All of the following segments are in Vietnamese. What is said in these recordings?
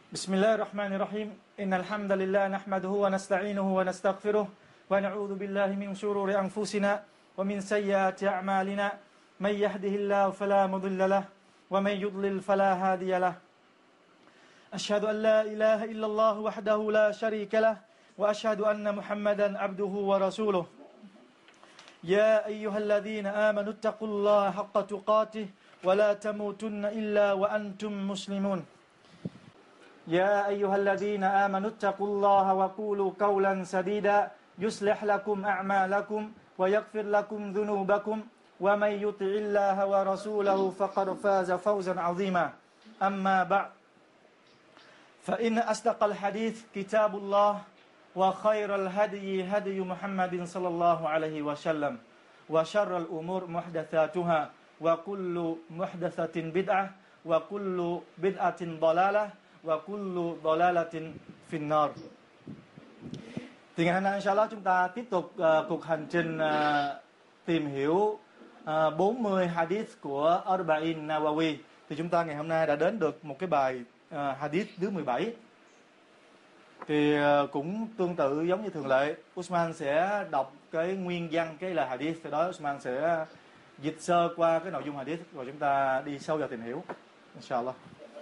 بسم الله الرحمن الرحيم إن الحمد لله نحمده ونستعينه ونستغفره ونعوذ بالله من شرور أنفسنا ومن سيئات أعمالنا من يهده الله فلا مضل له ومن يضلل فلا هادي له أشهد أن لا إله إلا الله وحده لا شريك له وأشهد أن محمدا عبده ورسوله يا أيها الذين آمنوا اتقوا الله حق تقاته ولا تموتن إلا وأنتم مسلمون يا أيها الذين آمنوا اتقوا الله وقولوا قولا سديدا يصلح لكم أعمالكم ويغفر لكم ذنوبكم ومن يطع الله ورسوله فقد فاز فوزا عظيما أما بعد فإن أصدق الحديث كتاب الله وخير الهدي هدي محمد صلى الله عليه وسلم وشر الأمور محدثاتها وكل محدثة بدعة وكل بدعة ضلالة và kullu dalalatin finnar. Thì ngày hôm nay inshallah chúng ta tiếp tục cuộc hành trình tìm hiểu 40 hadith của Arba'in Nawawi. Thì chúng ta ngày hôm nay đã đến được một cái bài hadith thứ 17. Thì cũng tương tự giống như thường lệ, Usman sẽ đọc cái nguyên văn cái lời hadith, từ đó Usman sẽ dịch sơ qua cái nội dung hadith rồi chúng ta đi sâu vào tìm hiểu inshallah.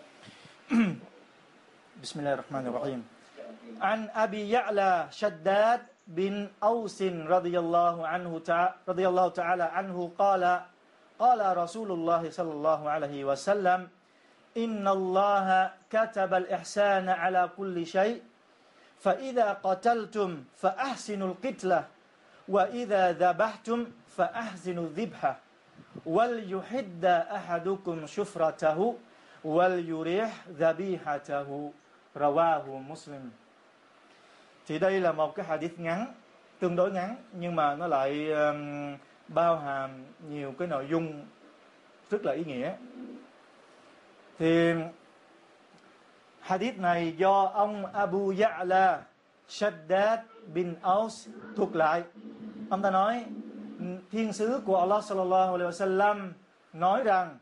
بسم الله الرحمن الرحيم عن أبي يعلى شداد بن أوس رضي الله تعالى عنه قال رسول الله صلى الله عليه وسلم إن الله كتب الإحسان على كل شيء فإذا قتلتم فأحسنوا القتلة وإذا ذبحتم فأحسنوا الذبحة وليحد أحدكم شفرته وَلْيُرِحْ ذَبِيحَتَهُ رَوَاهُ مُسْلِمٌ. Thì đây là một cái hadith ngắn, tương đối ngắn, nhưng mà nó lại bao hàm nhiều cái nội dung rất là ý nghĩa. Thì hadith này do ông Abu Ya'la Shaddad bin Aus thuộc lại. Ông ta nói thiên sứ của Allah sallallahu alaihi wasallam nói rằng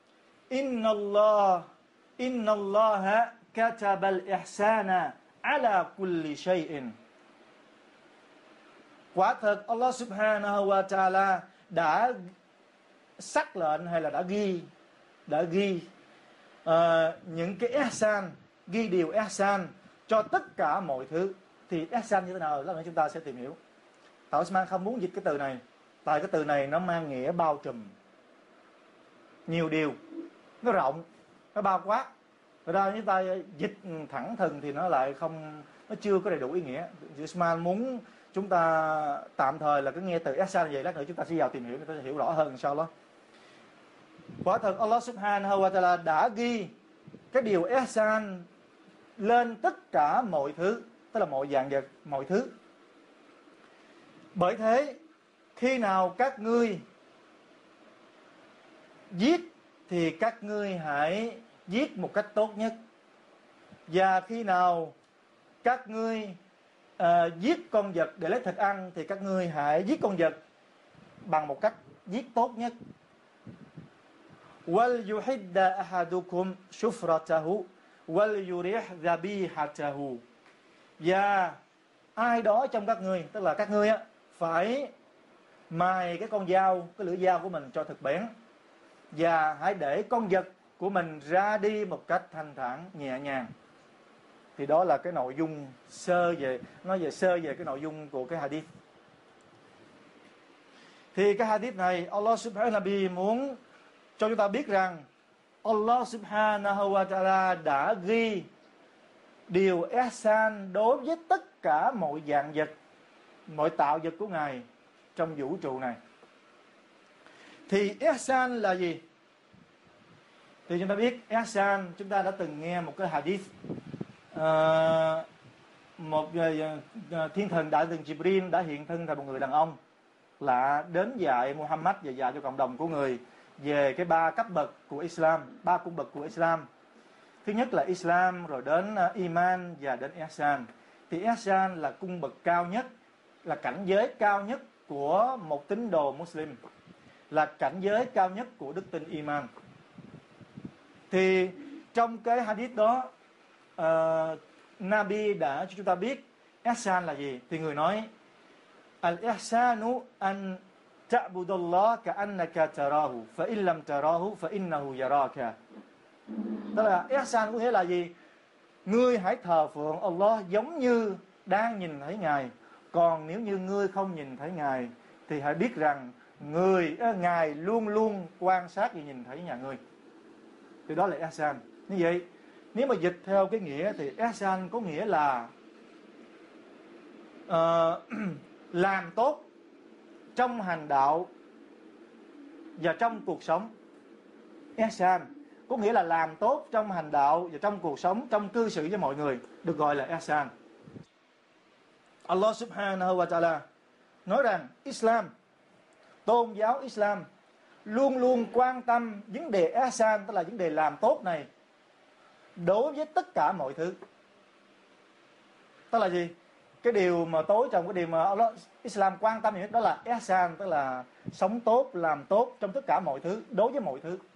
Inna Allah kataba al-ihsana ala kulli shay'in. Quả thật Allah subhanahu wa ta'ala đã sắc lệnh hay là đã ghi những cái ihsan, ghi điều ihsan cho tất cả mọi thứ. Thì ihsan như thế nào? Lát nữa chúng ta sẽ tìm hiểu. Tại Osman không muốn dịch cái từ này, tại cái từ này nó mang nghĩa bao trùm nhiều điều, nó rộng, nó bao quát. Rồi ra chúng ta dịch thẳng thừng thì nó lại không, nó chưa có đầy đủ ý nghĩa. Usman muốn chúng ta tạm thời là cứ nghe từ ihsan vậy, lát nữa chúng ta sẽ vào tìm hiểu, chúng ta sẽ hiểu rõ hơn inshallah. Quả thật Allah subhanahu wa ta'ala đã ghi cái điều ihsan lên tất cả mọi thứ, tức là mọi dạng vật, mọi thứ. Bởi thế khi nào các ngươi giết thì các ngươi hãy giết một cách tốt nhất. Và khi nào các ngươi giết con vật để lấy thịt ăn thì các ngươi hãy giết con vật bằng một cách giết tốt nhất. وَلْيُحِدَّ أَحَدُكُمْ شُفْرَتَهُ وَلْيُرِحْ ذَبِيحَتَهُ. Và ai đó trong các ngươi, tức là các ngươi phải mài cái con dao, cái lưỡi dao của mình cho thật bén, và hãy để con vật của mình ra đi một cách thanh thản, nhẹ nhàng. Thì đó là cái nội dung sơ về, nói về sơ về cái nội dung của cái hadith. Thì cái hadith này Allah subhanahu wa ta'ala muốn cho chúng ta biết rằng Allah subhanahu wa ta'ala đã ghi điều ihsan đối với tất cả mọi dạng vật, mọi tạo vật của Ngài trong vũ trụ này. Thì ihsan là gì? Thì chúng ta biết ihsan, chúng ta đã từng nghe một cái hadith, một thiên thần đại thần Jibril đã hiện thân thành một người đàn ông, là đến dạy Muhammad và dạy cho cộng đồng của người về cái ba cấp bậc của Islam, ba cung bậc của Islam. Thứ nhất là Islam, rồi đến Iman và đến ihsan. Thì ihsan là cung bậc cao nhất, là cảnh giới cao nhất của một tín đồ Muslim, là cảnh giới cao nhất của đức tin Iman. Thì trong cái hadith đó Nabi đã cho chúng ta biết ihsan là gì, thì người nói al-ihsanu an ta'budallah ka'annaka tarahu fa in lam tarahu fa innahu yaraka. Tức là ihsan có nghĩa là gì? Ngươi hãy thờ phượng Allah giống như đang nhìn thấy Ngài. Còn nếu như ngươi không nhìn thấy Ngài thì hãy biết rằng Ngài luôn luôn quan sát và nhìn thấy nhà ngươi. Thì đó là ihsan. Như vậy, nếu mà dịch theo cái nghĩa thì ihsan có nghĩa là làm tốt trong hành đạo và trong cuộc sống. Ihsan có nghĩa là làm tốt trong hành đạo và trong cuộc sống, trong cư xử với mọi người, được gọi là ihsan. Allah subhanahu wa ta'ala nói rằng Islam, tôn giáo Islam luôn luôn quan tâm vấn đề ihsan, tức là vấn đề làm tốt này đối với tất cả mọi thứ. Tức là gì? Cái điều mà tối trong cái điều mà Allah, Islam quan tâm nhất đó là ihsan, tức là sống tốt, làm tốt trong tất cả mọi thứ, đối với mọi thứ.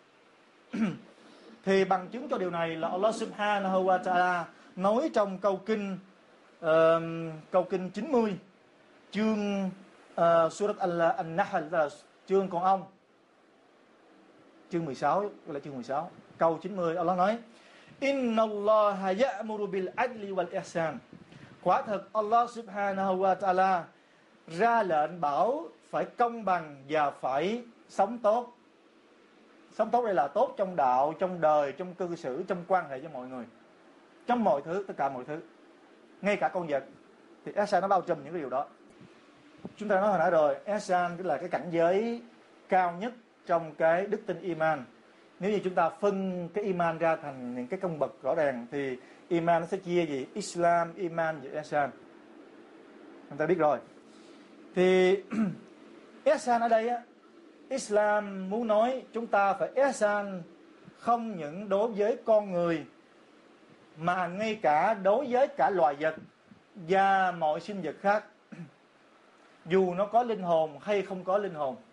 Thì bằng chứng cho điều này là Allah subhanahu wa ta'ala nói trong câu kinh 90 chương Surat An-Nahl, là chương con ong, chương 16, gọi là chương 16, câu 90. Allah nói Inna Allaha ya'muru bil adli wal ihsan. Quả thật Allah subhanahu wa ta'ala ra lệnh bảo phải công bằng và phải sống tốt. Sống tốt đây là tốt trong đạo, trong đời, trong cư xử, trong quan hệ với mọi người, trong mọi thứ, tất cả mọi thứ, ngay cả con vật. Thì ihsan nó bao trùm những cái điều đó. Chúng ta nói hồi nãy rồi, ihsan tức là cái cảnh giới cao nhất trong cái đức tin iman. Nếu như chúng ta phân cái iman ra thành những cái công bậc rõ ràng thì iman nó sẽ chia gì? Islam, iman và ihsan. Chúng ta biết rồi. Thì ihsan ở đây á, Islam muốn nói chúng ta phải ihsan không những đối với con người mà ngay cả đối với cả loài vật và mọi sinh vật khác, dù nó có linh hồn hay không có linh hồn.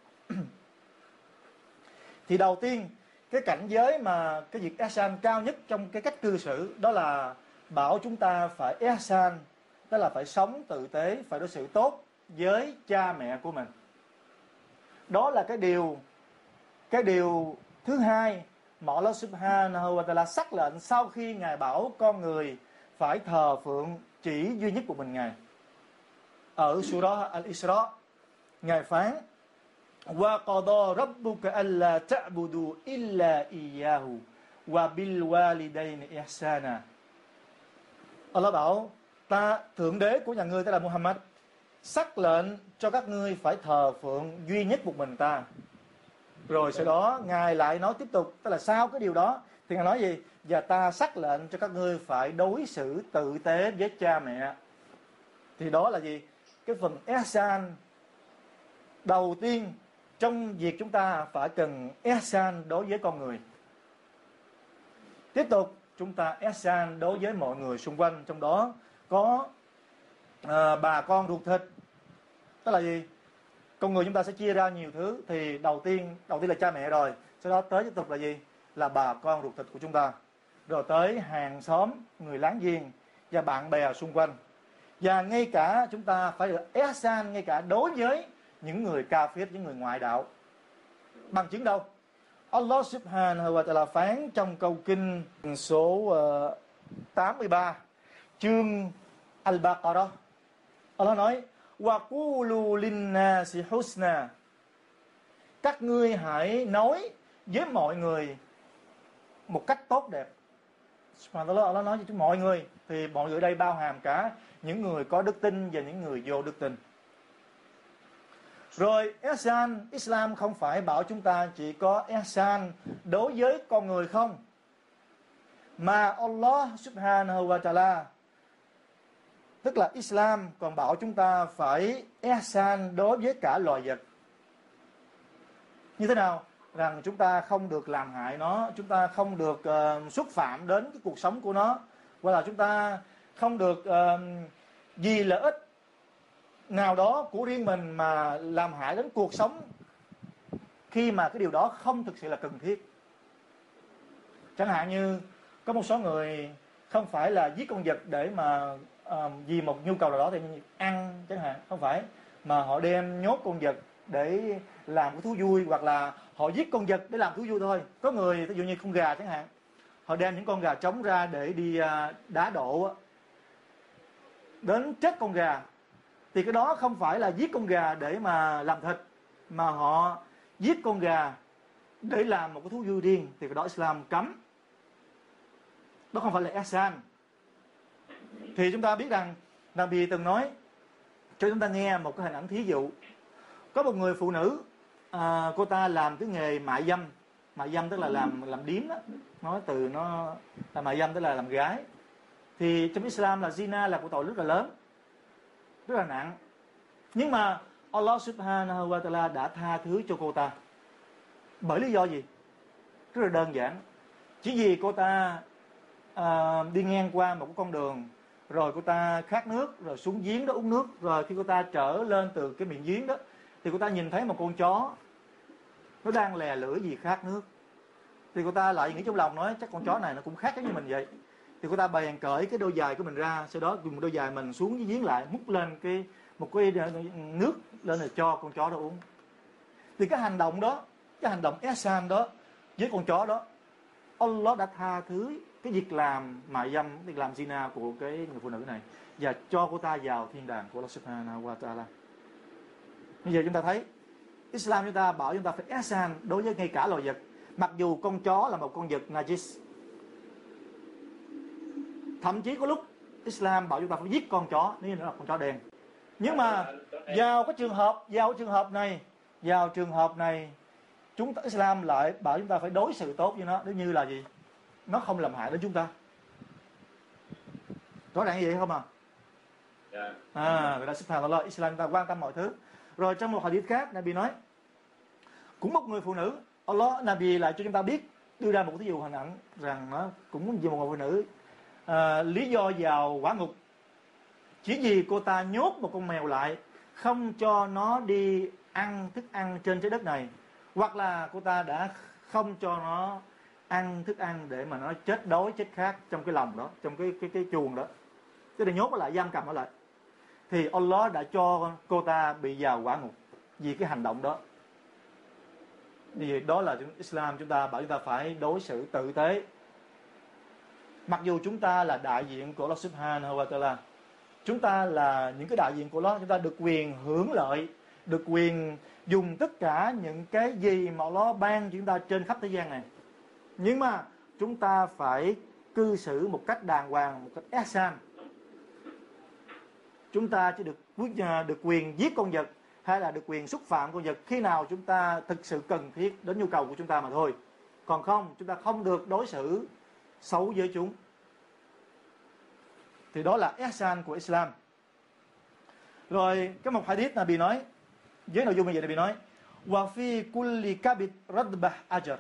Thì đầu tiên, cái cảnh giới mà cái việc ihsan cao nhất trong cái cách cư xử đó là bảo chúng ta phải ihsan, tức là phải sống tử tế, phải đối xử tốt với cha mẹ của mình. Đó là cái điều thứ hai mà Allah subhanahu wa ta'ala sắc lệnh sau khi Ngài bảo con người phải thờ phượng chỉ duy nhất của mình Ngài. Ở surah Al-Isra, Ngài phán Wa qada rabbuka alla ta'budu illa iyyahu wa bil walidayni ihsana. Allah bảo Thượng đế của nhà ngươi, tức là Muhammad, sắc lệnh cho các ngươi phải thờ phượng duy nhất một mình ta. Rồi sau đó Ngài lại nói tiếp tục, tức là sau cái điều đó thì Ngài nói gì? Và ta sắc lệnh cho các ngươi phải đối xử tử tế với cha mẹ. Thì đó là gì? Cái phần ihsan đầu tiên trong việc chúng ta phải cần ihsan đối với con người. Tiếp tục chúng ta ihsan đối với mọi người xung quanh, trong đó có bà con ruột thịt. Tức là gì? Con người chúng ta sẽ chia ra nhiều thứ. Thì đầu tiên là cha mẹ rồi. Sau đó tới tiếp tục là gì? Là bà con ruột thịt của chúng ta. Rồi tới hàng xóm, người láng giềng và bạn bè xung quanh. Và ngay cả chúng ta phải được ihsan ngay cả đối với những người kafir, những người ngoại đạo. Bằng chứng đâu? Allah subhanahu wa ta'ala phán trong câu kinh số 83 chương Al-Baqarah. Allah nói Wa qulu linnasi husna. Các ngươi hãy nói với mọi người một cách tốt đẹp. Subhanallah, Allah nói với mọi người. Thì mọi người ở đây bao hàm cả những người có đức tin và những người vô đức tin. Rồi ihsan, Islam không phải bảo chúng ta chỉ có ihsan đối với con người không, mà Allah subhanahu wa ta'ala, tức là Islam còn bảo chúng ta phải ihsan đối với cả loài vật. Như thế nào? Rằng chúng ta không được làm hại nó, chúng ta không được xúc phạm đến cái cuộc sống của nó, hoặc là chúng ta không được vì lợi ích nào đó của riêng mình mà làm hại đến cuộc sống khi mà cái điều đó không thực sự là cần thiết. Chẳng hạn như có một số người không phải là giết con vật để mà vì một nhu cầu nào đó thì ăn chẳng hạn, không phải, mà họ đem nhốt con vật để làm cái thú vui, hoặc là họ giết con vật để làm thú vui thôi. Có người ví dụ như con gà chẳng hạn, họ đem những con gà trống ra để đi đá độ đến chết con gà, thì cái đó không phải là giết con gà để mà làm thịt, mà họ giết con gà để làm một cái thú vui riêng, thì cái đó Islam cấm. Đó không phải là ihsan. Thì chúng ta biết rằng Nabi từng nói cho chúng ta nghe một cái hình ảnh thí dụ. Có một người phụ nữ, cô ta làm cái nghề mại dâm. Mại dâm tức là làm điếm đó. Nói từ nó là mại dâm tức là làm gái. Thì trong Islam là zina là một tội rất là lớn, rất là nặng. Nhưng mà Allah subhanahu wa ta'ala đã tha thứ cho cô ta. Bởi lý do gì? Rất là đơn giản. Chỉ vì cô ta đi ngang qua một cái con đường, rồi cô ta khát nước, rồi xuống giếng đó uống nước, rồi khi cô ta trở lên từ cái miệng giếng đó thì cô ta nhìn thấy một con chó nó đang lè lưỡi vì khát nước. Thì cô ta lại nghĩ trong lòng, nói chắc con chó này nó cũng khát giống như mình vậy. Thì cô ta bèn cởi cái đôi giày của mình ra, sau đó dùng đôi giày mình xuống dưới giếng lại, múc lên một cái nước lên rồi cho con chó đó uống. Thì cái hành động đó, cái hành động ihsan đó với con chó đó, Allah đã tha thứ cái việc làm mại dâm, việc làm zina của cái người phụ nữ này, và cho cô ta vào thiên đàng của Allah subhanahu wa ta'ala. Bây giờ chúng ta thấy Islam chúng ta bảo chúng ta phải ihsan đối với ngay cả loài vật. Mặc dù con chó là một con vật najis, thậm chí có lúc Islam bảo chúng ta phải giết con chó nếu như nó là con chó đen. Nhưng mà vào trường hợp này chúng ta Islam lại bảo chúng ta phải đối xử tốt với nó, nếu như là gì? Nó không làm hại đến chúng ta. Rõ ràng như vậy không à? Người ta subhanallah, Islam ta quan tâm mọi thứ. Rồi trong một hadith khác, Nabi nói cũng một người phụ nữ, Allah Nabi lại cho chúng ta biết, đưa ra một ví dụ hình ảnh rằng nó cũng như một người phụ nữ lý do vào quả ngục chỉ vì cô ta nhốt một con mèo lại, không cho nó đi ăn thức ăn trên trái đất này, hoặc là cô ta đã không cho nó ăn thức ăn để mà nó chết đói chết khát trong cái lồng đó, trong cái chuồng đó, tức là nhốt nó lại, giam cầm nó lại. Thì Allah đã cho cô ta bị vào quả ngục vì cái hành động đó. Vì đó là Islam chúng ta bảo chúng ta phải đối xử tử tế. Mặc dù chúng ta là đại diện của Allah subhanahu wa ta'ala, chúng ta là những cái đại diện của Allah, chúng ta được quyền hưởng lợi, được quyền dùng tất cả những cái gì mà Allah ban cho chúng ta trên khắp thế gian này. Nhưng mà chúng ta phải cư xử một cách đàng hoàng, một cách ihsan. Chúng ta chỉ được quyền giết con vật hay là được quyền xúc phạm con vật khi nào chúng ta thực sự cần thiết đến nhu cầu của chúng ta mà thôi. Còn không, chúng ta không được đối xử xấu với chúng. Thì đó là ihsan của Islam. Rồi có một hadith Nabi nói, với nội dung như vậy Nabi nói, wa fi kulli kabid radbah ajr.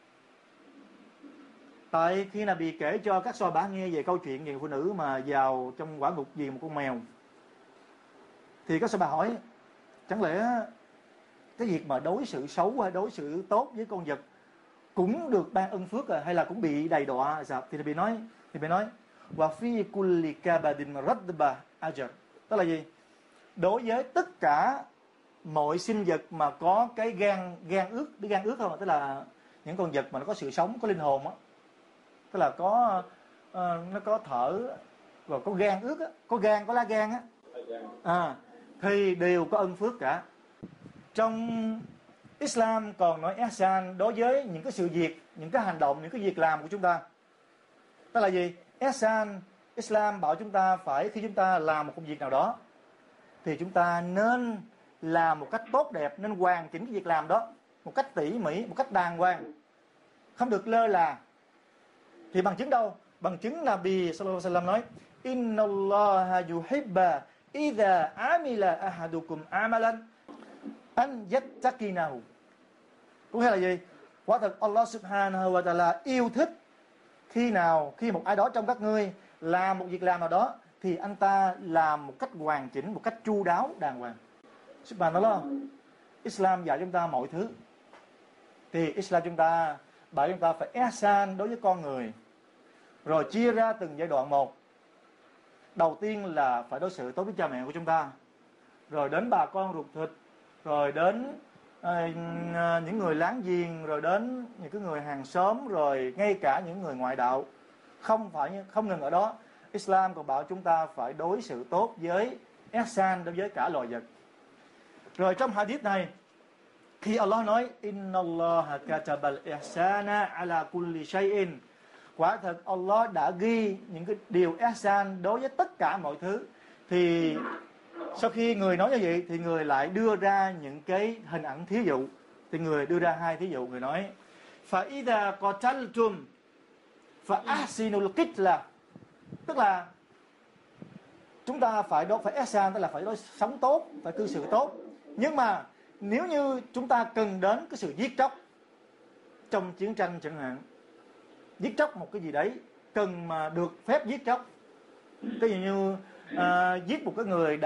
Tại khi Nabi kể cho các Sahaba nghe về câu chuyện về người phụ nữ mà vào trong quả ngục vì một con mèo, thì các Sahaba hỏi, chẳng lẽ cái việc mà đối xử xấu hay đối xử tốt với con vật cũng được ban ân phước hay là cũng bị đầy đọa sao? Thì Nabi nói wa fi kulli kabadin radbah ajr. Tức là gì? Đối với tất cả mọi sinh vật mà có cái gan ướt, cái gan ướt không, tức là những con vật mà nó có sự sống, có linh hồn á, tức là có nó có thở và có gan ướt á, có gan, có lá gan á, thì đều có ân phước cả. Trong Islam còn nói ihsan đối với những cái sự việc, những cái hành động, những cái việc làm của chúng ta. Tức là gì? Ihsan, Islam bảo chúng ta phải, khi chúng ta làm một công việc nào đó thì chúng ta nên làm một cách tốt đẹp, nên hoàn chỉnh cái việc làm đó một cách tỉ mỉ, một cách đàng hoàng, không được lơ là. Thì bằng chứng đâu? Bằng chứng Nabi sallallahu alaihi wasallam nói, innallaha yuhibba idha amila ahadukum amalan an yattaqinahu. Có nghĩa là gì? Quả thật Allah subhanahu wa ta'ala yêu thích khi một ai đó trong các ngươi làm một việc làm nào đó thì anh ta làm một cách hoàn chỉnh, một cách chu đáo, đàng hoàng. Subhanallah. Islam dạy chúng ta mọi thứ. Thì Islam chúng ta bảo chúng ta phải ihsan đối với con người. Rồi chia ra từng giai đoạn một. Đầu tiên là phải đối xử tốt với cha mẹ của chúng ta, rồi đến bà con ruột thịt, rồi đến những người láng giềng, rồi đến những cái người hàng xóm, rồi ngay cả những người ngoại đạo. Không ngừng ở đó, Islam còn bảo chúng ta phải đối xử tốt với ihsan, đối với cả loài vật. Rồi trong hadith này, khi Allah nói Inna Allah katabal ihsana ala kulli shay'in, quả thật Allah đã ghi những cái điều ihsan đối với tất cả mọi thứ, thì sau khi người nói như vậy thì người lại đưa ra những cái hình ảnh thí dụ. Thì người đưa ra 2 thí dụ. Người nói fa idha qataltum fa ahsinul qitla, tức là chúng ta phải ihsan, tức là phải sống tốt, phải cư xử tốt. Nhưng mà nếu như chúng ta cần đến cái sự giết chóc trong chiến tranh chẳng hạn, giết chóc một cái gì đấy cần mà được phép giết chóc, ví dụ như giết một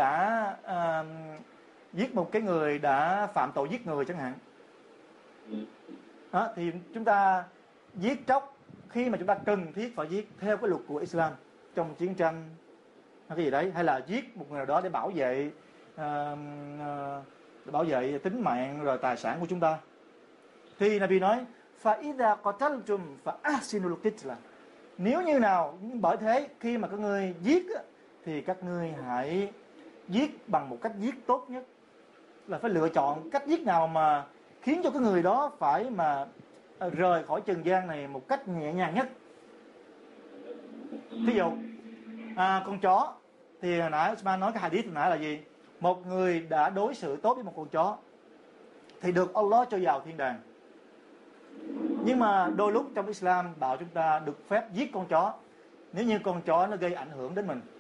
cái người đã phạm tội giết người chẳng hạn, đó, thì chúng ta giết chóc khi mà chúng ta cần thiết phải giết theo cái luật của Islam trong chiến tranh hay cái gì đấy, hay là giết một người nào đó để bảo vệ tính mạng rồi tài sản của chúng ta. Thì Nabi nói fa idha qataltum fa ahsinul qitla, nếu như nào, bởi thế khi mà các ngươi giết thì các ngươi hãy giết bằng một cách giết tốt nhất, là phải lựa chọn cách giết nào mà khiến cho cái người đó phải mà rời khỏi trần gian này một cách nhẹ nhàng nhất. Thí dụ con chó, thì hồi nãy Usman nói cái hadith hồi nãy là gì? Một người đã đối xử tốt với một con chó thì được Allah cho vào thiên đàng. Nhưng mà đôi lúc trong Islam bảo chúng ta được phép giết con chó nếu như con chó nó gây ảnh hưởng đến mình.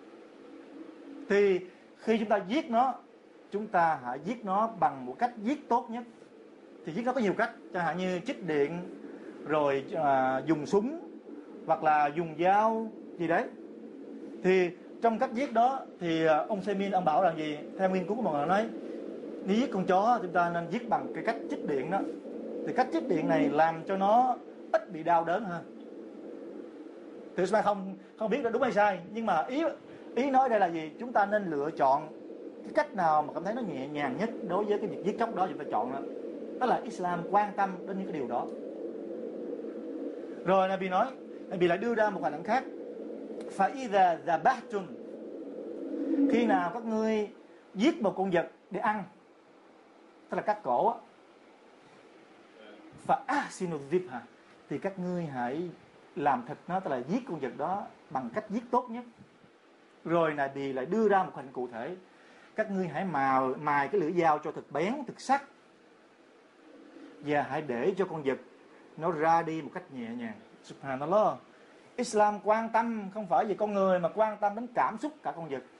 Thì khi chúng ta giết nó, chúng ta hãy giết nó bằng một cách giết tốt nhất. Thì giết nó có nhiều cách, chẳng hạn như chích điện, rồi dùng súng, hoặc là dùng dao gì đấy. Thì trong cách giết đó thì ông Semin ông bảo là gì? Theo nghiên cứu của mọi người nói, nếu giết con chó chúng ta nên giết bằng cái cách chích điện đó. Thì cách chích điện này làm cho nó ít bị đau đớn hơn. Thì chúng ta không biết là đúng hay sai, nhưng mà ý nói đây là gì? Chúng ta nên lựa chọn cái cách nào mà cảm thấy nó nhẹ nhàng nhất đối với cái việc giết chóc đó, chúng ta chọn đó. Đó là Islam quan tâm đến những cái điều đó. Rồi Nabi lại đưa ra một hành động khác. Fa idha zabahtum, khi nào các ngươi giết một con vật để ăn, tức là cắt cổ á, fa ahsinu dhibha, thì các ngươi hãy làm thịt nó, tức là giết con vật đó bằng cách giết tốt nhất. Rồi Nabi lại đưa ra một hình cụ thể. Các ngươi hãy mài cái lưỡi dao cho thật bén, thật sắc, và hãy để cho con vật nó ra đi một cách nhẹ nhàng. Subhanallah. Islam quan tâm không phải về con người mà quan tâm đến cảm xúc cả con vật.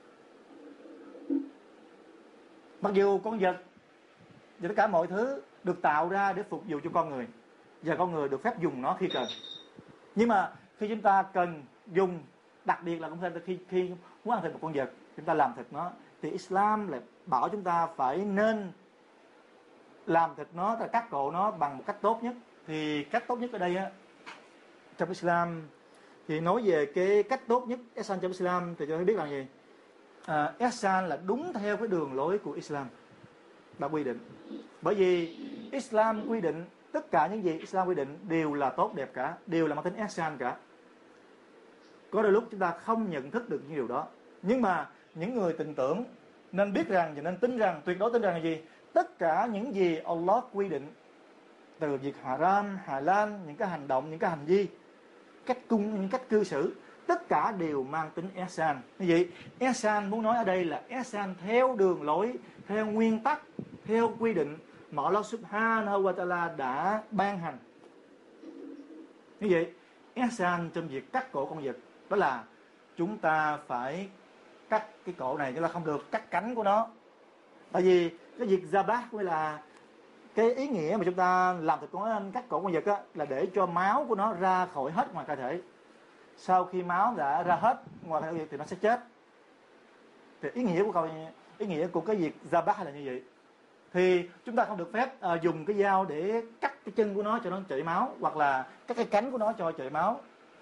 Mặc dù con vật và tất cả mọi thứ được tạo ra để phục vụ cho con người, và con người được phép dùng nó khi cần. Nhưng mà khi chúng ta cần dùng, đặc biệt là khi muốn ăn thịt một con vật, chúng ta làm thịt nó, thì Islam lại bảo chúng ta phải nên làm thịt nó, là cắt cổ nó bằng một cách tốt nhất. Thì cách tốt nhất ở đây á, trong Islam thì nói về cái cách tốt nhất ihsan trong Islam thì cho thấy biết là gì? Ihsan là đúng theo cái đường lối của Islam đã quy định. Bởi vì Islam quy định tất cả những gì Islam quy định đều là tốt đẹp cả, đều là mang tính ihsan cả. Có đôi lúc chúng ta không nhận thức được những điều đó, nhưng mà những người tin tưởng nên biết rằng và nên tin rằng, tuyệt đối tin rằng là gì? Tất cả những gì Allah quy định, từ việc haram, halal, những cái hành động, những cái hành vi, những cách cư xử, tất cả đều mang tính ihsan. Như vậy, ihsan muốn nói ở đây là ihsan theo đường lối, theo nguyên tắc, theo quy định mà Allah Subhanahu wa Ta'ala đã ban hành. Như vậy, ihsan trong việc cắt cổ con vật, đó là chúng ta phải cắt cái cổ này, chứ là không được cắt cánh của nó. Tại vì cái việc zabah cũng là cái ý nghĩa mà chúng ta làm thịt cắt cổ con vật á, là để cho máu của nó ra khỏi hết ngoài cơ thể. Sau khi máu đã ra hết ngoài cơ thể thì nó sẽ chết. Thì ý nghĩa của cái việc zabah là như vậy. Thì chúng ta không được phép dùng cái dao để cắt cái chân của nó cho nó chảy máu, hoặc là cắt cái cánh của nó cho chảy máu.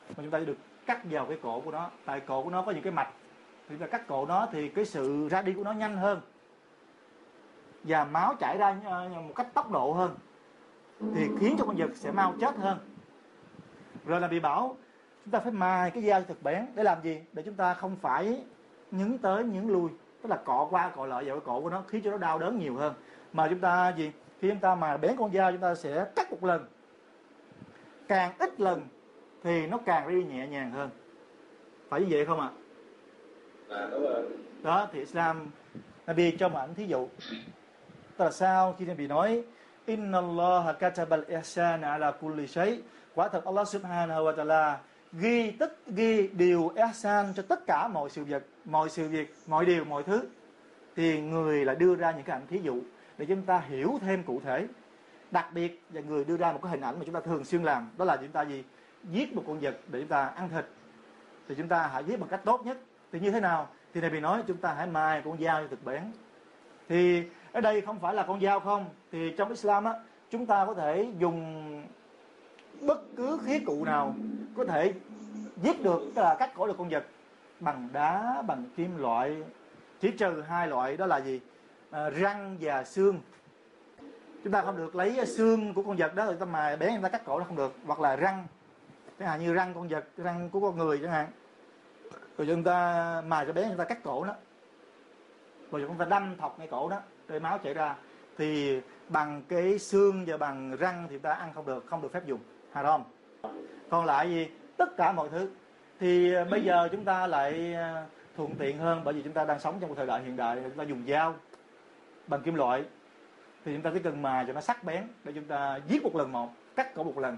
mà chúng ta được cắt vào cái cổ của nó. Tại cổ của nó có những cái mạch, thì chúng ta cắt cổ nó thì cái sự ra đi của nó nhanh hơn và máu chảy ra một cách tốc độ hơn, thì khiến cho con vật sẽ mau chết hơn. Rồi là bị bảo chúng ta phải mài cái dao thật bén để làm gì? Để chúng ta không phải nhấn tới nhấn lui, tức là cọ qua cọ lại vào cái cổ của nó, khiến cho nó đau đớn nhiều hơn. Mà chúng ta gì? Khi chúng ta mài bén con dao, chúng ta sẽ cắt một lần, càng ít lần thì nó càng đi nhẹ nhàng hơn. Phải như vậy không ạ? Đúng rồi. Đó thì Islam Nabi cho một ảnh thí dụ. Tại sao khi Nabi nói Inna Allah kataba al-ihsan ala kulli shay, quả thật Allah subhanahu wa ta'ala ghi điều ihsan cho tất cả mọi sự việc, mọi điều, mọi thứ, thì người lại đưa ra những cái ảnh thí dụ để chúng ta hiểu thêm cụ thể. Đặc biệt là người đưa ra một cái hình ảnh mà chúng ta thường xuyên làm, đó là chúng ta gì? Giết một con vật để chúng ta ăn thịt, thì chúng ta hãy giết bằng cách tốt nhất. Thì như thế nào? Thì Nabi nói chúng ta hãy mài con dao cho thật bén. Thì ở đây không phải là con dao không, thì trong Islam á, chúng ta có thể dùng bất cứ khí cụ nào có thể giết được, tức là cắt cổ được con vật, bằng đá, bằng kim loại, chỉ trừ hai loại, đó là gì? Răng và xương. Chúng ta không được lấy xương của con vật đó rồi ta mài bén, chúng ta cắt cổ nó không được. Hoặc là răng, chẳng hạn như răng con vật, răng của con người chẳng hạn, rồi chúng ta mài cho bén, chúng ta cắt cổ nó, rồi chúng ta đâm thọc ngay cổ đó để máu chảy ra, thì bằng cái xương và bằng răng thì chúng ta ăn không được phép dùng, haram. Còn lại gì? Tất cả mọi thứ. Thì bây giờ chúng ta lại thuận tiện hơn, bởi vì chúng ta đang sống trong một thời đại hiện đại, chúng ta dùng dao bằng kim loại, thì chúng ta chỉ cần mài cho nó sắc bén để chúng ta giết một lần một, cắt cổ một lần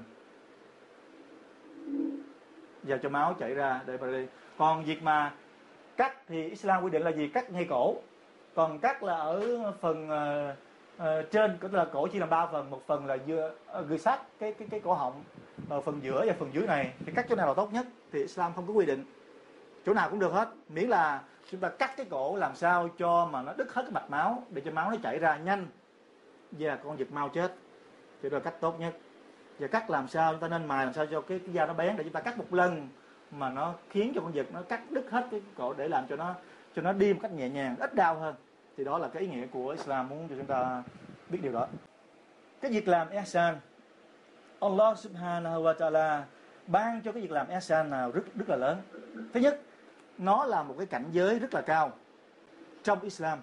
và cho máu chảy ra để mà đi. Còn việc mà cắt thì Islam quy định là gì? Cắt ngay cổ. Còn cắt là ở phần trên, tức là cổ chia làm 3 phần, một phần là gửi sát cái cổ họng, và phần giữa và phần dưới này thì cắt chỗ nào là tốt nhất thì Islam không có quy định, chỗ nào cũng được hết, miễn là chúng ta cắt cái cổ làm sao cho mà nó đứt hết cái mạch máu để cho máu nó chảy ra nhanh và con vật mau chết, thì đó là cách tốt nhất. Và cắt làm sao chúng ta nên mài làm sao cho cái dao nó bén, để chúng ta cắt một lần mà nó khiến cho con vật nó cắt đứt hết cái cổ, để làm cho nó đi một cách nhẹ nhàng, ít đau hơn. Thì đó là cái ý nghĩa của Islam muốn cho chúng ta biết điều đó. Cái việc làm ihsan, Allah subhanahu wa ta'ala ban cho cái việc làm ihsan nào rất là lớn. Thứ nhất, nó là một cái cảnh giới rất là cao trong Islam.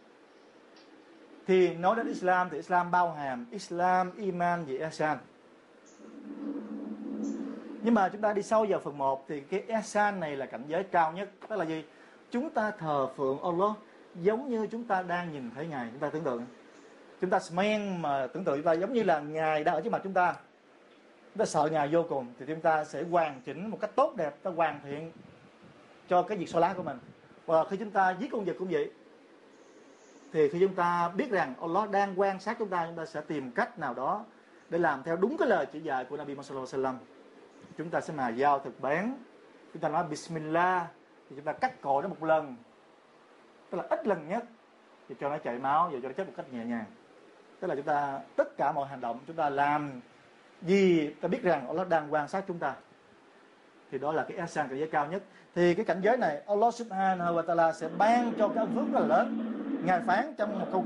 Thì nói đến Islam thì Islam bao hàm Islam, Iman và ihsan. Nhưng mà chúng ta đi sâu vào phần 1 thì cái ihsan này là cảnh giới cao nhất. Đó là gì? Chúng ta thờ phượng Allah giống như chúng ta đang nhìn thấy Ngài. Chúng ta tưởng tượng, chúng ta smen mà tưởng tượng chúng ta giống như là Ngài đang ở trước mặt chúng ta. Chúng ta sợ Ngài vô cùng, thì chúng ta sẽ hoàn chỉnh một cách tốt đẹp, ta hoàn thiện cho cái việc salat của mình. Và khi chúng ta giết con vật cũng vậy, thì khi chúng ta biết rằng Allah đang quan sát chúng ta sẽ tìm cách nào đó để làm theo đúng cái lời chỉ dạy của Nabi Muhammad sallallahu alaihi wasallam. Chúng ta sẽ mài dao thật bén, chúng ta nói Bismillah, thì chúng ta cắt cổ nó một lần, tức là ít lần nhất, thì cho nó chảy máu và cho nó chết một cách nhẹ nhàng. Tức là chúng ta tất cả mọi hành động chúng ta làm gì ta biết rằng Allah đang quan sát chúng ta, thì đó là cái ihsan, cảnh giới cao nhất. Thì cái cảnh giới này Allah subhanahu wa ta'ala sẽ ban cho cái ân phước rất là lớn. Ngài phán trong một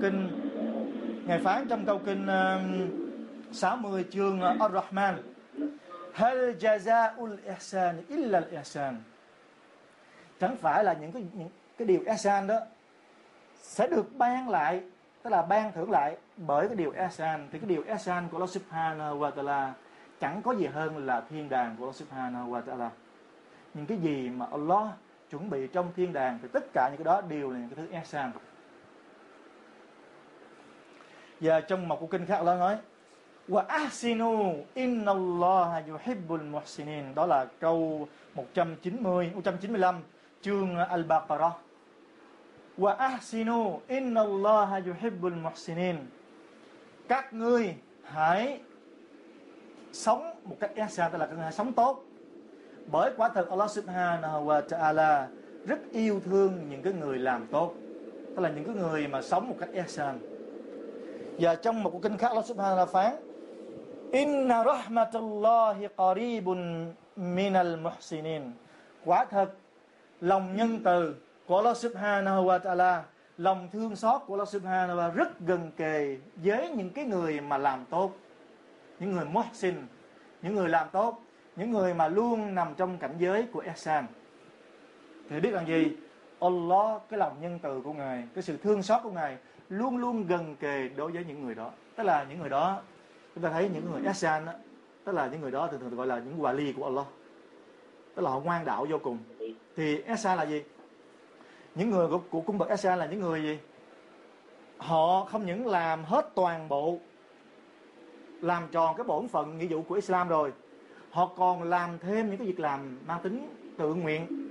câu kinh 60 chương Ar-Rahman: Hal jazaa'ul ihsan illa al-ihsan. Chẳng phải là những cái điều ihsan đó sẽ được ban lại, tức là ban thưởng lại bởi cái điều ihsan. Thì cái điều ihsan của Allah subhanahu wa ta'ala chẳng có gì hơn là thiên đàng của Allah subhanahu wa ta'ala. Những cái gì mà Allah chuẩn bị trong thiên đàng thì tất cả những cái đó đều là những cái thứ ihsan. Và trong một câu kinh khác Allah nói: Wa ahsinu inna Allah yuhibbul muhsinin. Đó là câu 195 chương Al-Baqarah. Wa ahsinu inna Allah yuhibbul muhsinin. Các ngươi hãy sống một cách ihsan, tức là các ngươi hãy sống tốt, bởi quả thật Allah subhanahu wa ta'ala rất yêu thương những cái người làm tốt, tức là những cái người mà sống một cách ihsan. Và trong một kinh khác Allah subhanahu wa ta'ala phán: Inna rahmatullahi qaribun minal muhsinin. Quả thật lòng nhân từ của Allah subhanahu wa ta'ala, lòng thương xót của Allah subhanahu wa ta'ala rất gần kề với những cái người mà làm tốt, những người muhsin, những người làm tốt, những người mà luôn nằm trong cảnh giới của ihsan. Thì biết rằng gì? Allah, cái lòng nhân từ của Ngài, cái sự thương xót của Ngài luôn luôn gần kề đối với những người đó. Tức là những người đó, chúng ta thấy những người ihsan đó, tức là những người đó thường gọi là những wali của Allah, tức là họ ngoan đạo vô cùng. Thì ihsan là gì? Những người của cung bậc ihsan là những người gì? Họ không những làm hết toàn bộ, làm tròn cái bổn phận nghĩa vụ của Islam rồi, họ còn làm thêm những cái việc làm mang tính tự nguyện.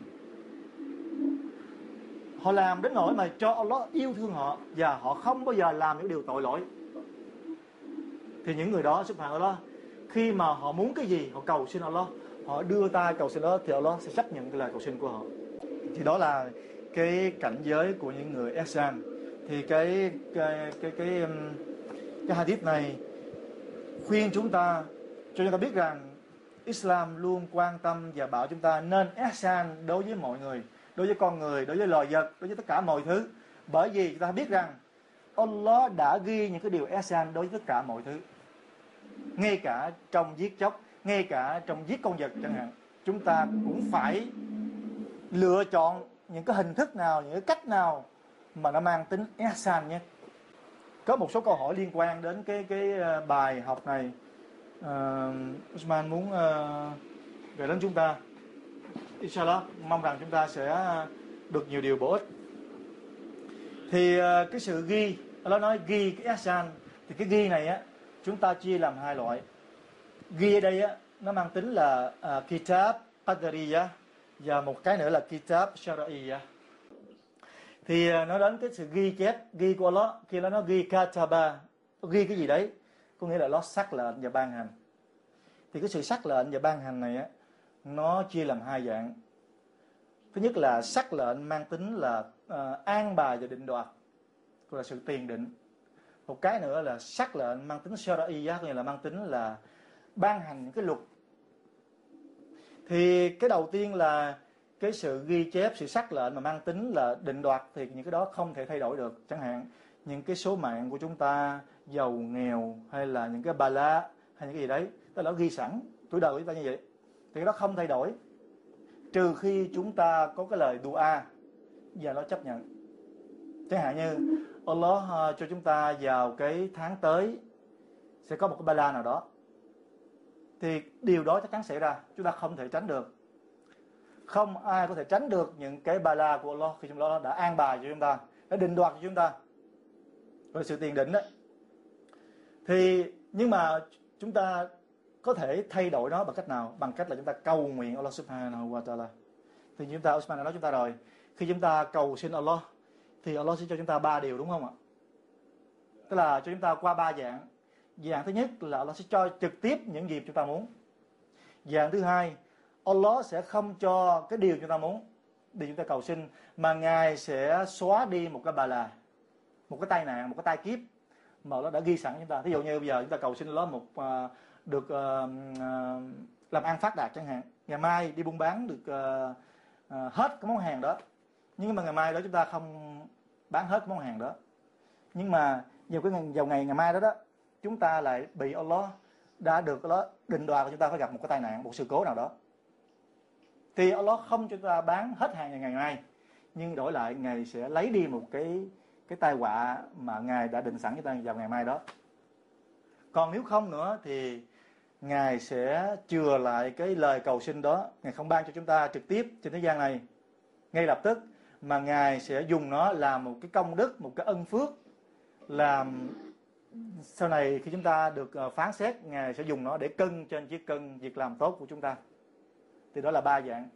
Họ làm đến nỗi mà cho Allah yêu thương họ, và họ không bao giờ làm những điều tội lỗi. Thì những người đó subhanallah, khi mà họ muốn cái gì, họ cầu xin Allah, họ đưa tay cầu xin Allah, thì Allah sẽ chấp nhận cái lời cầu xin của họ. Thì đó là cái cảnh giới của những người ihsan. Thì cái hadith này khuyên chúng ta, cho chúng ta biết rằng Islam luôn quan tâm và bảo chúng ta nên ihsan đối với mọi người, đối với con người, đối với loài vật, đối với tất cả mọi thứ. Bởi vì chúng ta biết rằng Allah đã ghi những cái điều ihsan đối với tất cả mọi thứ, ngay cả trong giết chóc, ngay cả trong giết con vật chẳng hạn. Chúng ta cũng phải lựa chọn những cái hình thức nào, những cái cách nào mà nó mang tính ihsan nhé. Có một số câu hỏi liên quan đến cái bài học này, Usman muốn gửi đến chúng ta. Inshallah, mong rằng chúng ta sẽ được nhiều điều bổ ích. Thì cái sự ghi, nó nói ghi cái ihsan, thì cái ghi này á, chúng ta chia làm hai loại. Ghi ở đây á, nó mang tính là kitab qadariyah, và một cái nữa là kitab shar'iyah. Thì nói đến cái sự ghi chép, ghi của Allah, khi nó ghi kataba, ghi cái gì đấy, có nghĩa là Allah sắc lệnh và ban hành. Thì cái sự sắc lệnh và ban hành này á, nó chia làm hai dạng. Thứ nhất là sắc lệnh mang tính là an bài và định đoạt, gọi là sự tiền định. Một cái nữa là sắc lệnh mang tính shar'iyah, có nghĩa là mang tính là ban hành những cái luật. Thì cái đầu tiên là cái sự ghi chép, sự sắc lệnh mà mang tính là định đoạt, thì những cái đó không thể thay đổi được. Chẳng hạn những cái số mạng của chúng ta, giàu nghèo, hay là những cái bala, hay những cái gì đấy, tức là nó ghi sẵn tuổi đời của chúng ta như vậy, thì cái đó không thay đổi, trừ khi chúng ta có cái lời dua và nó chấp nhận. Chẳng hạn như Allah cho chúng ta vào cái tháng tới sẽ có một cái bala nào đó, thì điều đó chắc chắn xảy ra, chúng ta không thể tránh được. Không ai có thể tránh được những cái bala của Allah khi chúng ta đã an bài cho chúng ta, đã định đoạt cho chúng ta, rồi sự tiền định đấy. Thì nhưng mà chúng ta có thể thay đổi nó bằng cách nào? Bằng cách là chúng ta cầu nguyện Allah subhanahu wa ta'ala. Thì chúng ta, Osman đã nói chúng ta rồi, khi chúng ta cầu xin Allah thì Allah sẽ cho chúng ta 3 điều, đúng không ạ? Tức là cho chúng ta qua 3 dạng. Dạng thứ nhất là Allah sẽ cho trực tiếp những gì chúng ta muốn. Dạng thứ hai, Allah sẽ không cho cái điều chúng ta muốn, điều chúng ta cầu xin, mà Ngài sẽ xóa đi một cái bala, một cái tai nạn, một cái tai kiếp mà Allah đã ghi sẵn cho chúng ta. Ví dụ như bây giờ chúng ta cầu xin Allah được làm ăn phát đạt chẳng hạn, ngày mai đi buôn bán được hết cái món hàng đó, nhưng mà ngày mai đó chúng ta không bán hết cái món hàng đó, nhưng mà vào ngày mai đó chúng ta lại bị Allah đã được Allah định đoạt là chúng ta phải gặp một cái tai nạn, một sự cố nào đó, thì Allah không cho chúng ta bán hết hàng ngày mai, nhưng đổi lại Ngài sẽ lấy đi một cái tai họa mà Ngài đã định sẵn cho ta vào ngày mai đó. Còn nếu không nữa thì Ngài sẽ chừa lại cái lời cầu xin đó, Ngài không ban cho chúng ta trực tiếp trên thế gian này ngay lập tức, mà Ngài sẽ dùng nó làm một cái công đức, một cái ân phước, làm sau này khi chúng ta được phán xét, Ngài sẽ dùng nó để cân trên chiếc cân việc làm tốt của chúng ta. Thì đó là 3 dạng.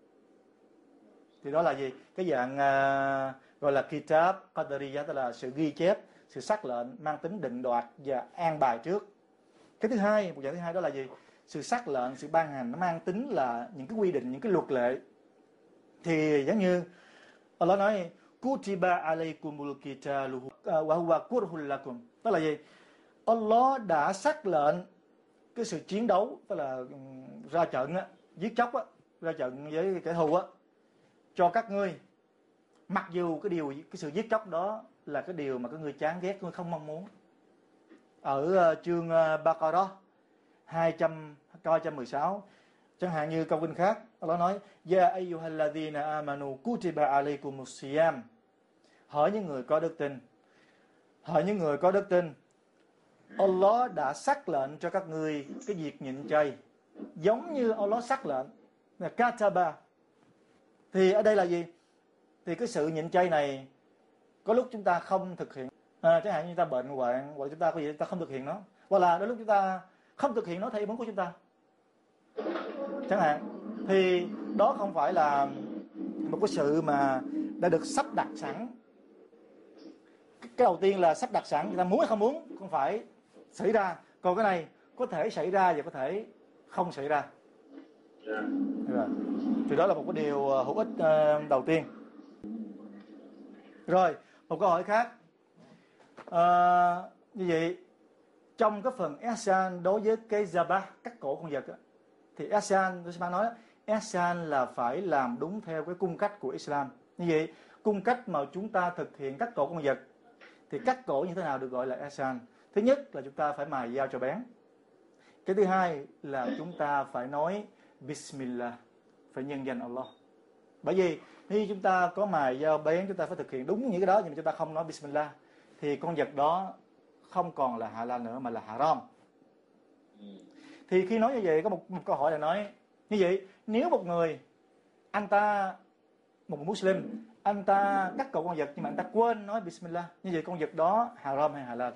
Thì đó là gì? Cái dạng gọi là kitab qadariyah, tức là sự ghi chép, sự sắc lệnh mang tính định đoạt và an bài trước. Cái thứ hai, một dạng thứ hai đó là gì? Sự sắc lệnh, sự ban hành, nó mang tính là những cái quy định, những cái luật lệ. Thì giống như Allah nói kutiba alaykumul qitalu wa huwa kurhul lakum, tức là gì? Allah đã sắc lệnh cái sự chiến đấu, tức là ra trận á, giết chóc á, ra trận với kẻ thù á, cho các ngươi, mặc dù cái sự giết chóc đó là cái điều mà các ngươi chán ghét, các ngươi không mong muốn. Ở chương Baqarah 216, chẳng hạn như câu kinh khác, Allah nói: Ya ayyuhalladhina amanu kutiba alaykumus siyam. Hỡi những người có đức tin, hỡi những người có đức tin, Allah đã sắc lệnh cho các ngươi cái việc nhịn chay, giống như Allah sắc lệnh là kataba. Thì ở đây là gì? Thì cái sự nhịn chay này có lúc chúng ta không thực hiện, chẳng hạn như chúng ta bệnh hoạn, hoặc chúng ta có gì chúng ta không thực hiện nó, hoặc là đôi lúc chúng ta không thực hiện nó theo ý muốn của chúng ta, chẳng hạn. Thì đó không phải là một cái sự mà đã được sắp đặt sẵn. Cái đầu tiên là sắp đặt sẵn, người ta muốn hay không muốn không phải xảy ra. Còn cái này có thể xảy ra và có thể không xảy ra. Thì đó là một cái điều hữu ích đầu tiên. Rồi, một câu hỏi khác. Như vậy, trong cái phần ihsan đối với cái zabah, cắt cổ con vật, thì ihsan, tôi sẽ nói ihsan là phải làm đúng theo cái cung cách của Islam. Như vậy, cung cách mà chúng ta thực hiện cắt cổ con vật, thì cắt cổ như thế nào được gọi là ihsan? Thứ nhất là chúng ta phải mài dao cho bén. Cái thứ hai là chúng ta phải nói Bismillah, phải nhân danh Allah. Bởi vì khi chúng ta có mài dao bén, chúng ta phải thực hiện đúng những cái đó, nhưng mà chúng ta không nói Bismillah, thì con vật đó không còn là halal nữa mà là haram. Thì khi nói như vậy, có một câu hỏi là nói như vậy, nếu một người, một người Muslim, anh ta cắt cổ con vật nhưng mà anh ta quên nói Bismillah, như vậy con vật đó haram hay halal?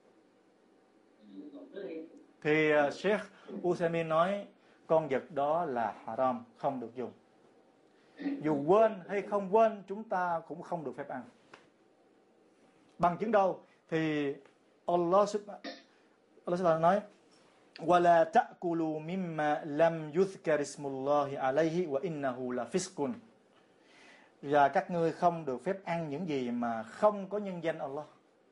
Thì Sheikh Uthaymeen nói con vật đó là haram, không được dùng. Dù quên hay không quên, chúng ta cũng không được phép ăn. Bằng chứng đâu? Thì Allah Subhanahu nói: وَلَا تَأْكُلُوا مِمَّا لَمْ يُذْكَرِ اسْمُ اللَّهِ عَلَيْهِ وَإِنَّهُ لَفِسْقٌ. Và các ngươi không được phép ăn những gì mà không có nhân danh Allah.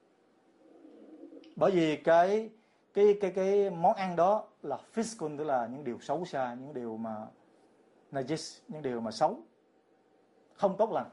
Bởi vì cái món ăn đó là fiskun, tức là những điều xấu xa, những điều mà najis, những điều mà xấu, không tốt lành.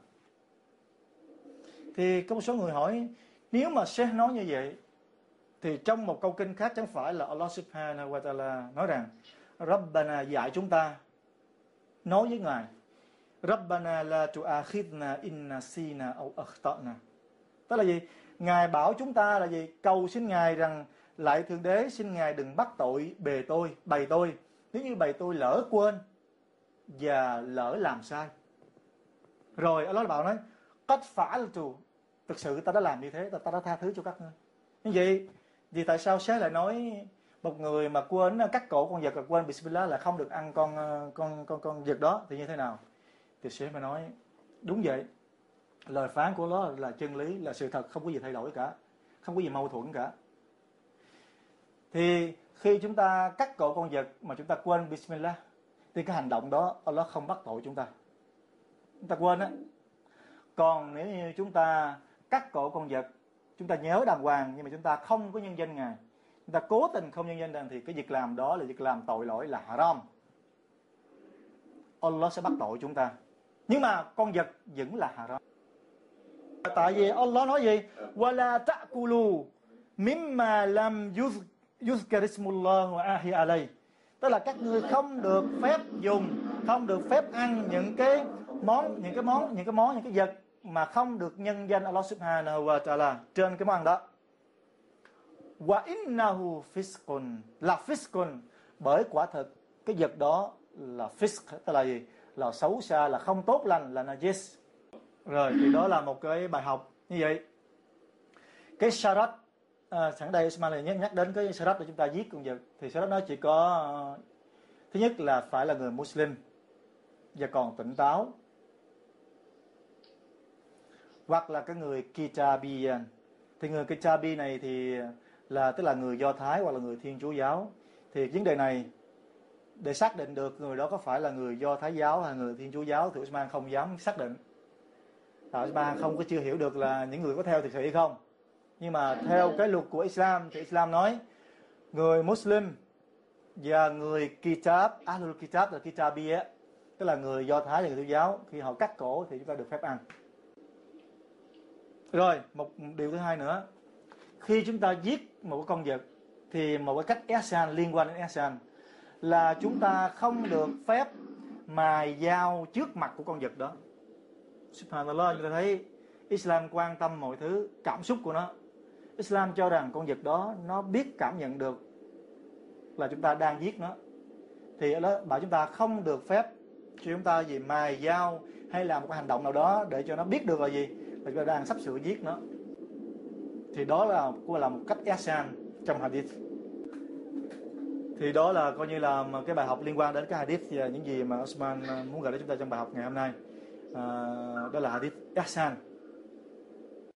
Thì có một số người hỏi, nếu mà Sheikh nói như vậy, thì trong một câu kinh khác chẳng phải là Allah Subhanahu wa Ta'ala nói rằng Rabbana dạy chúng ta, nói với Ngài, Rabbana la tu'akhidna in nasina aw akhtana. Tức là gì? Ngài bảo chúng ta là gì? Cầu xin Ngài rằng, lại Thượng Đế, xin Ngài đừng bắt tội bày tôi, nếu như bày tôi lỡ quên và lỡ làm sai. Rồi Allah bảo nói, qad fa'altu, thực sự ta đã làm như thế, ta đã tha thứ cho các ngươi. Như vậy vì tại sao Sheikh lại nói một người mà quên cắt cổ con vật, là quên Bismillah, là không được ăn con vật đó, thì như thế nào? Thì Sheikh mới nói đúng vậy, lời phán của Allah là chân lý, là sự thật, không có gì thay đổi cả, không có gì mâu thuẫn cả. Thì khi chúng ta cắt cổ con vật mà chúng ta quên Bismillah, thì cái hành động đó Allah không bắt tội chúng ta quên á. Còn nếu như chúng ta cắt cổ con vật, chúng ta nhớ đàng hoàng nhưng mà chúng ta không có nhân danh Ngài, chúng ta cố tình không nhân danh Ngài, thì cái việc làm đó là việc làm tội lỗi, là haram. Allah sẽ bắt tội chúng ta, nhưng mà con vật vẫn là haram. Tại vì Allah nói gì? Wala ta'kulu mimma lam yuzkar ismullah wa ahi alay. Tức là các ngươi không được phép dùng, không được phép ăn những cái vật mà không được nhân danh Allah Subhanahu wa Ta'ala trên cái món ăn đó. Wa innahu fiskun, là fiskun, bởi quả thực cái vật đó là fisk, tức là gì? Là xấu xa, là không tốt lành, là najis. Rồi, thì đó là một cái bài học như vậy. Cái sharat, sẵn đây Ismail nhắc đến cái sharat để chúng ta giết con vật, thì sharat nó chỉ có thứ nhất là phải là người Muslim và còn tỉnh táo, hoặc là cái người Kitabiyan. Thì người Kitabi này thì là tức là người Do Thái hoặc là người Thiên Chúa giáo. Thì vấn đề này để xác định được người đó có phải là người Do Thái giáo hay người Thiên Chúa giáo thì Usman không dám xác định. Usman không có chưa hiểu được là những người có theo thực sự hay không. Nhưng mà theo cái luật của Islam thì Islam nói người Muslim Và người Kitab, Ahlul Kitab là Kitabiyya, tức là người Do Thái và người Tôn giáo, khi họ cắt cổ thì chúng ta được phép ăn. Rồi, một điều thứ hai nữa, khi chúng ta giết một con vật thì một cái cách ihsan liên quan đến ihsan là chúng ta không được phép mài dao trước mặt của con vật đó. Subhanallah, chúng ta thấy Islam quan tâm mọi thứ, cảm xúc của nó. Islam cho rằng con vật đó nó biết cảm nhận được là chúng ta đang giết nó, thì ở đó bảo chúng ta không được phép cho chúng ta gì mài dao hay làm một cái hành động nào đó để cho nó biết được là gì, là chúng ta đang sắp sửa giết nó. Thì đó là một cách ihsan trong hadith. Thì đó là coi như là cái bài học liên quan đến cái hadith và những gì mà Osman muốn gửi đến chúng ta trong bài học ngày hôm nay. Đó là hadith ihsan.